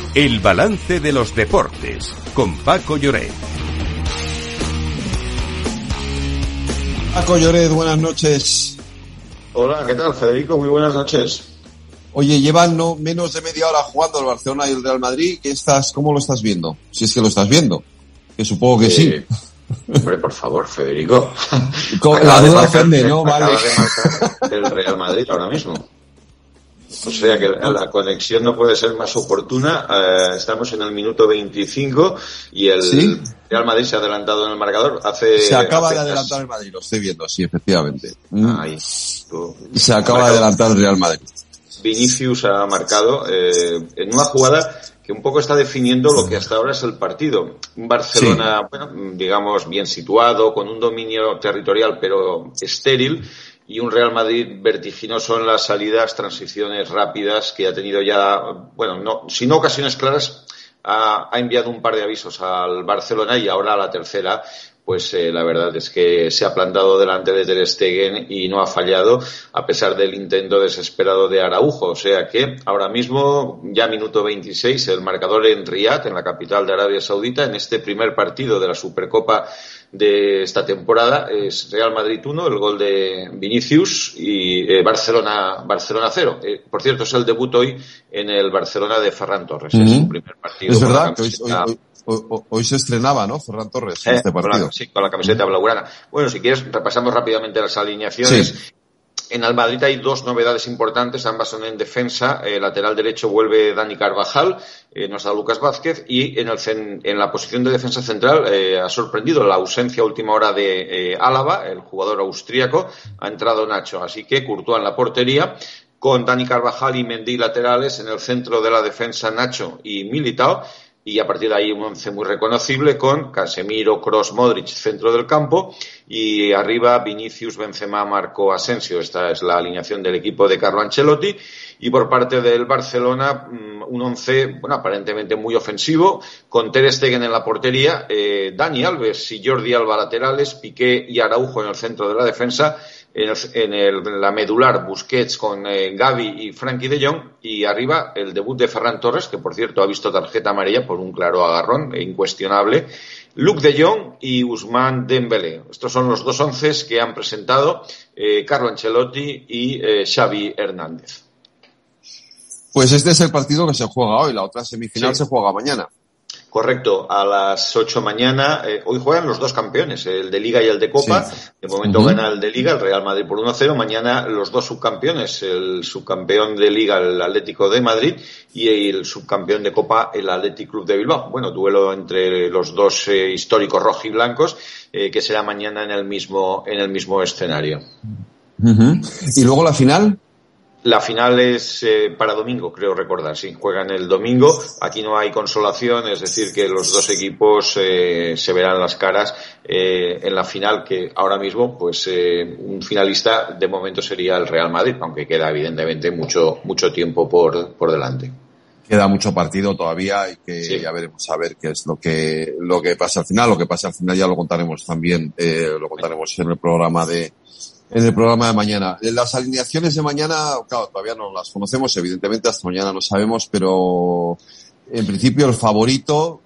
El balance de los deportes con Paco Lloret. Paco Lloret, buenas noches. Hola, ¿qué tal, Federico? Muy buenas noches. Oye, llevan menos de media hora jugando el Barcelona y el Real Madrid. ¿Cómo lo estás viendo? Si es que lo estás viendo, que supongo que sí. Hombre, por favor, Federico. La duda ofende, ¿no? Vale. Acaba de marcar el Real Madrid ahora mismo. O sea que la conexión no puede ser más oportuna. Estamos en el minuto 25 y el Real Madrid se ha adelantado en el marcador. Se acaba de adelantar el Madrid, lo estoy viendo, sí, efectivamente. Ahí. Se acaba de adelantar el Real Madrid. Vinicius ha marcado en una jugada que un poco está definiendo lo que hasta ahora es el partido. Un Barcelona, bueno, digamos, bien situado, con un dominio territorial pero estéril, y un Real Madrid vertiginoso en las salidas, transiciones rápidas, que ha tenido ya, bueno, si no ocasiones claras, ha enviado un par de avisos al Barcelona, y ahora a la tercera, pues la verdad es que se ha plantado delante de Ter Stegen y no ha fallado, a pesar del intento desesperado de Araujo. O sea que ahora mismo, ya minuto 26, el marcador en Riad, en la capital de Arabia Saudita, en este primer partido de la Supercopa de esta temporada, es Real Madrid 1, el gol de Vinicius, y Barcelona 0. Por cierto, es el debut hoy en el Barcelona de Ferran Torres. Es su primer partido. Es verdad que hoy se estrenaba, ¿no? Ferran Torres en este partido. Con la camiseta blaugrana. Bueno, si quieres, repasamos rápidamente las alineaciones. Sí. En el Madrid hay dos novedades importantes, ambas son en defensa. Lateral derecho vuelve Dani Carvajal, no está Lucas Vázquez, y en la posición de defensa central ha sorprendido la ausencia a última hora de Álava, el jugador austríaco. Ha entrado Nacho, así que Courtois en la portería, con Dani Carvajal y Mendy laterales. En el centro de la defensa, Nacho y Militao. Y a partir de ahí un once muy reconocible con Casemiro, Kroos, Modric, centro del campo, y arriba Vinicius, Benzema, Marco, Asensio. Esta es la alineación del equipo de Carlo Ancelotti. Y por parte del Barcelona, un once, bueno, aparentemente muy ofensivo, con Ter Stegen en la portería, Dani Alves y Jordi Alba laterales, Piqué y Araujo en el centro de la defensa. En la medular, Busquets con Gavi y Frenkie de Jong, y arriba el debut de Ferran Torres, que por cierto ha visto tarjeta amarilla por un claro agarrón, incuestionable, Luuk de Jong y Ousmane Dembélé. Estos son los dos onces que han presentado Carlo Ancelotti y Xavi Hernández. Pues este es el partido que se juega hoy, la otra semifinal se juega mañana. Correcto, a las 8 mañana. Hoy juegan los dos campeones, el de Liga y el de Copa. Sí. De momento gana el de Liga, el Real Madrid por 1-0. Mañana los dos subcampeones, el subcampeón de Liga, el Atlético de Madrid, y el subcampeón de Copa, el Athletic Club de Bilbao. Bueno, duelo entre los dos históricos rojiblancos, que será mañana en el mismo escenario. ¿Y luego la final? La final es para domingo, creo recordar, sí. Juegan el domingo. Aquí no hay consolación, es decir, que los dos equipos se verán las caras en la final, que ahora mismo, pues, un finalista de momento sería el Real Madrid, aunque queda evidentemente mucho tiempo por delante. Queda mucho partido todavía y que ya veremos a ver qué es lo que pasa al final. Lo que pasa al final ya lo contaremos también, lo contaremos en el programa de mañana. Las alineaciones de mañana, claro, todavía no las conocemos, evidentemente hasta mañana no sabemos, pero en principio el favorito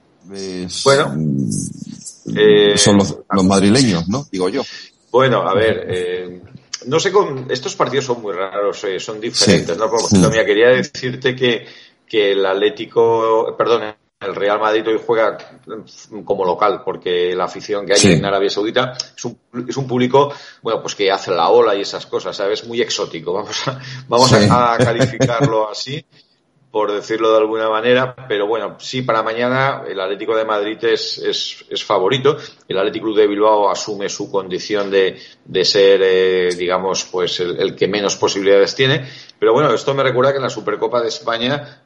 son los madrileños, ¿no? Digo yo. Bueno, a ver, no sé, estos partidos son muy raros, son diferentes, ¿no? Por ejemplo, quería decirte que el el Real Madrid hoy juega como local, porque la afición que hay en Arabia Saudita es un público, bueno, pues que hace la ola y esas cosas, ¿sabes? Muy exótico, vamos a calificarlo así, por decirlo de alguna manera, pero bueno, sí, para mañana el Atlético de Madrid es favorito. El Athletic Club de Bilbao asume su condición de ser, digamos, pues el que menos posibilidades tiene. Pero bueno, esto me recuerda que en la Supercopa de España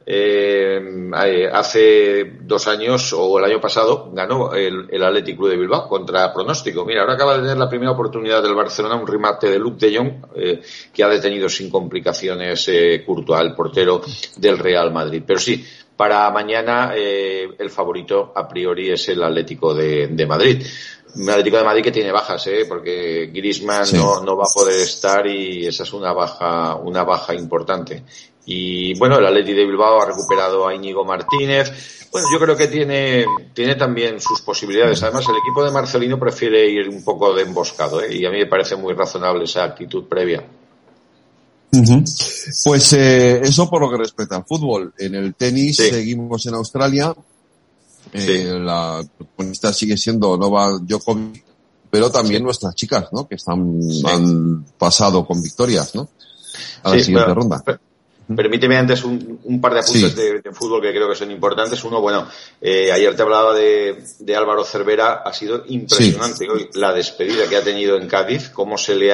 hace 2 años o el año pasado ganó el Athletic Club de Bilbao contra pronóstico. Mira, ahora acaba de tener la primera oportunidad del Barcelona, un remate de Luuk de Jong que ha detenido sin complicaciones Courtois, el portero del Real Madrid. Pero sí, para mañana el favorito a priori es el Atlético de Madrid. Un Atlético de Madrid que tiene bajas, porque Griezmann no va a poder estar, y esa es una baja importante. Y bueno, el Athletic de Bilbao ha recuperado a Íñigo Martínez. Bueno, yo creo que tiene también sus posibilidades. Además, el equipo de Marcelino prefiere ir un poco de emboscado, y a mí me parece muy razonable esa actitud previa. Uh-huh. Pues eso por lo que respecta al fútbol. En el tenis seguimos en Australia. La protagonista sigue siendo Novak Djokovic, pero también nuestras chicas, ¿no? Que han pasado con victorias, ¿no? A la siguiente ronda. Permíteme antes un par de apuntes de fútbol que creo que son importantes. Uno, bueno, ayer te hablaba de Álvaro Cervera, ha sido impresionante hoy la despedida que ha tenido en Cádiz, cómo se le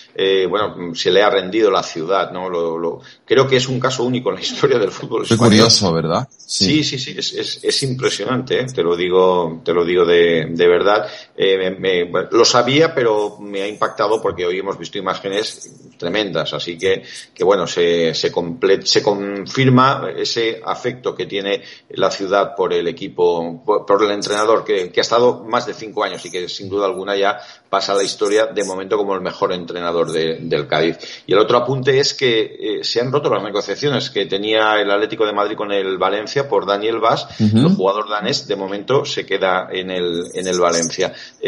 ha rendido la ciudad, ¿no? Creo que es un caso único en la historia del fútbol español. Es curioso, ¿verdad? Sí, es impresionante, te lo digo de verdad. Lo sabía, pero me ha impactado porque hoy hemos visto imágenes tremendas, así que bueno, se confirma ese afecto que tiene la ciudad por el equipo, por el entrenador que ha estado más de 5 años y que sin duda alguna ya pasa a la historia de momento como el mejor entrenador del Cádiz. Y el otro apunte es que se han roto las negociaciones que tenía el Atlético de Madrid con el Valencia por Daniel Vaz. El jugador danés de momento se queda en el Valencia.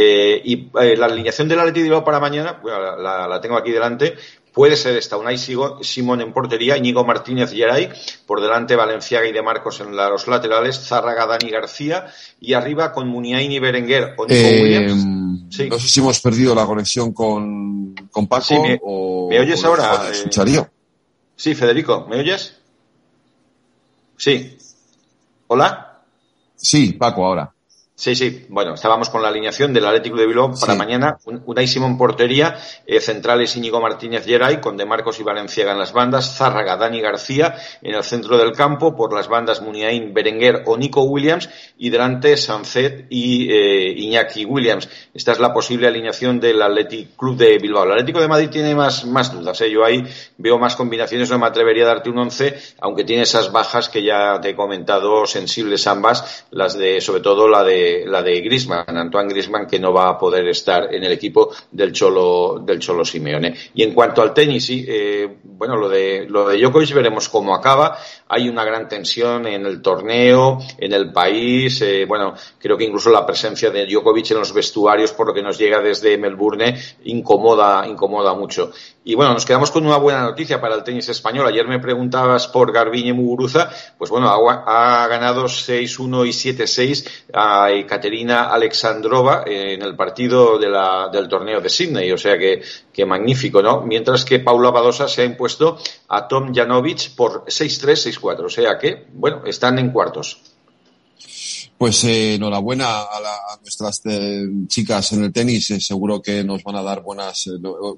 La alineación del Atlético de Bilbao para mañana, bueno, la tengo aquí delante. Puede ser esta: Unai Simón en portería, Íñigo Martínez Geray, por delante Valenciaga y De Marcos en los laterales, Zárraga, Dani García, y arriba con Muniain y Berenguer o Nico Williams. No sé si hemos perdido la conexión con Paco. Sí, ¿me oyes ahora? Escucharía. Sí, Federico, ¿me oyes? Sí. ¿Hola? Sí, Paco, ahora. Sí. Bueno, estábamos con la alineación del Atlético de Bilbao para mañana. Unai Simón portería, centrales Íñigo Martínez Geray, con De Marcos y Valenciaga en las bandas, Zárraga, Dani García en el centro del campo, por las bandas Muniain, Berenguer o Nico Williams, y delante Sancet y Iñaki Williams. Esta es la posible alineación del Athletic Club de Bilbao. El Atlético de Madrid tiene más dudas, Yo ahí veo más combinaciones, no me atrevería a darte un 11, aunque tiene esas bajas que ya te he comentado, sensibles ambas, las de, sobre todo la de Griezmann, Antoine Griezmann, que no va a poder estar en el equipo del Cholo Simeone. Y en cuanto al tenis, bueno, lo de Djokovic veremos cómo acaba. Hay una gran tensión en el torneo, en el país. Bueno, creo que incluso la presencia de Djokovic en los vestuarios, por lo que nos llega desde Melbourne, incomoda mucho. Y bueno, nos quedamos con una buena noticia para el tenis español. Ayer me preguntabas por Garbiñe Muguruza. Pues bueno, ha ganado 6-1 y 7-6 a Ekaterina Alexandrova en el partido del torneo de Sydney. O sea que magnífico, ¿no? Mientras que Paula Badosa se ha impuesto a Tom Janovic por 6-3, 6-4. O sea que, bueno, están en cuartos. Pues enhorabuena a nuestras chicas en el tenis. Seguro que nos van a dar buenas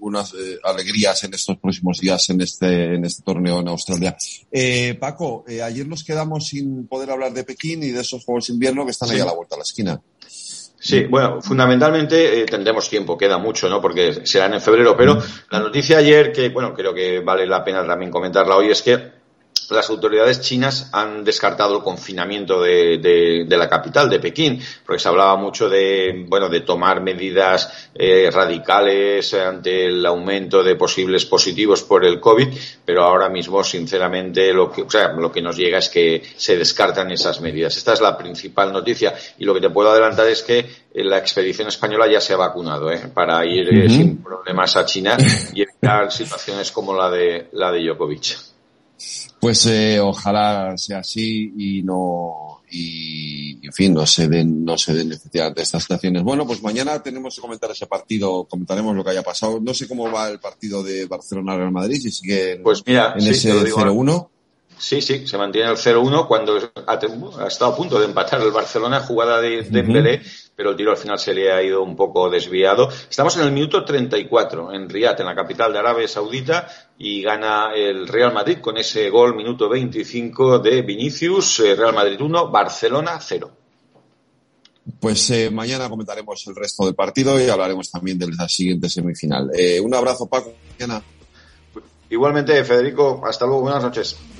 alegrías en estos próximos días en este torneo en Australia. Paco, ayer nos quedamos sin poder hablar de Pekín y de esos Juegos de Invierno que están ahí a la vuelta de la esquina. Sí, bueno, fundamentalmente tendremos tiempo, queda mucho, ¿no? Porque serán en febrero, pero la noticia ayer, que bueno, creo que vale la pena también comentarla hoy, es que las autoridades chinas han descartado el confinamiento de la capital, de Pekín, porque se hablaba mucho de tomar medidas radicales ante el aumento de posibles positivos por el COVID, pero ahora mismo, sinceramente, lo que nos llega es que se descartan esas medidas. Esta es la principal noticia, y lo que te puedo adelantar es que la expedición española ya se ha vacunado, para ir sin problemas a China y evitar situaciones como la de Djokovic. Pues ojalá sea así y en fin, no se den efectivamente estas situaciones. Bueno, pues mañana tenemos que comentar ese partido, comentaremos lo que haya pasado. No sé cómo va el partido de Barcelona-Real Madrid, si sigue pues mira, en ese 0-1. Sí, se mantiene el 0-1 cuando ha estado a punto de empatar el Barcelona, jugada de Dembélé, pero el tiro al final se le ha ido un poco desviado. Estamos en el minuto 34 en Riad, en la capital de Arabia Saudita, y gana el Real Madrid con ese gol, minuto 25 de Vinicius. Real Madrid 1, Barcelona 0. Pues mañana comentaremos el resto del partido y hablaremos también de la siguiente semifinal. Un abrazo, Paco. Mañana. Igualmente, Federico, hasta luego, buenas noches.